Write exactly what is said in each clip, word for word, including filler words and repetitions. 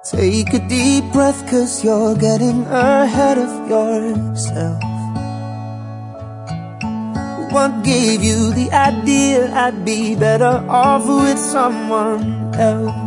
Take a deep breath, 'cause you're getting ahead of yourself. What gave you the idea I'd be better off with someone else?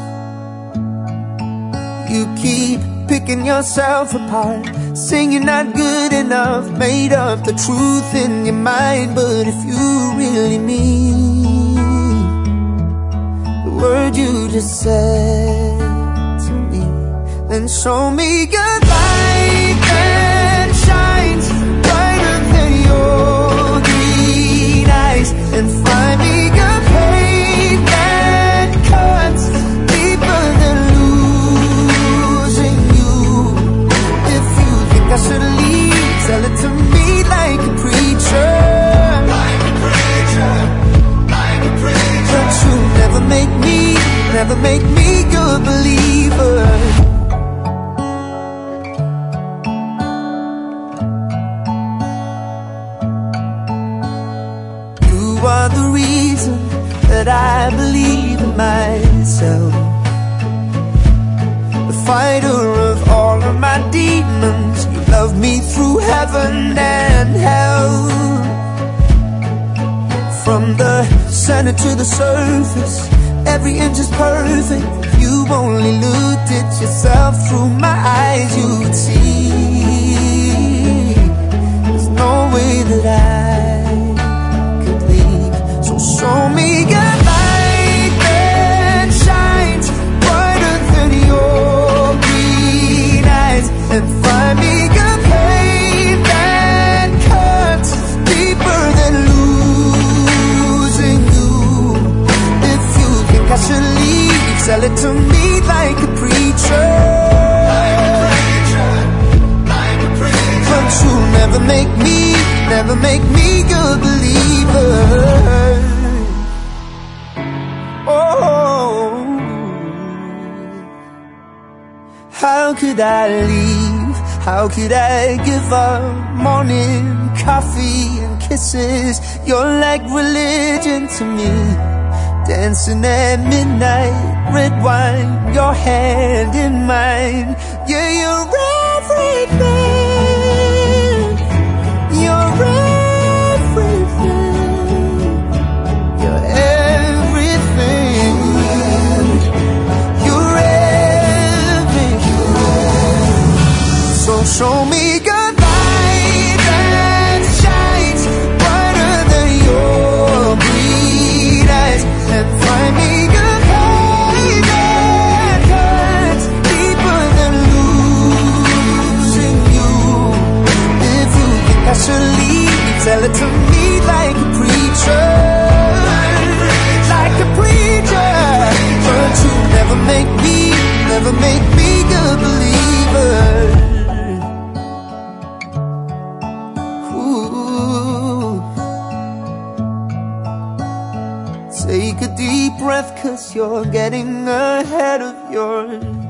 You keep picking yourself apart, saying you're not good enough, made up the truth in your mind. But if you really mean the word you just said to me, then show me your light that shines brighter than your green eyes, and find me a pain that cuts deeper than losing you. If you think I should leave, tell it to me like a preacher, like a preacher, like a preacher. But you'll never make me, never make me your believer. You are the reason that I believe in myself, the fighter of all of my demons. You love me through heaven and hell. From the center to the surface, every inch is perfect. If you only looked at yourself through my eyes, you would see there's no way that I could leave. So show me a light that shines brighter than your green eyes, and find me a pain that cuts deeper than losing you. If you think I should leave, tell it to me like a preacher, like a preacher, like a preacher. But you'll never make me, never make me a believer. Oh, how could I leave? How could I give up morning coffee and kisses? You're like religion to me. Dancing at midnight, red wine, your hand in mine. Yeah, you're everything. You're everything. You're everything. You're everything. So show me a light that shines brighter than your green eyes, and find me a pain that cuts deeper than losing you. If you think I should leave, tell it to me like a preacher, like a preacher. But you never make me, never make me a believer. Ooh. Take a deep breath, 'cause you're getting ahead of yourself.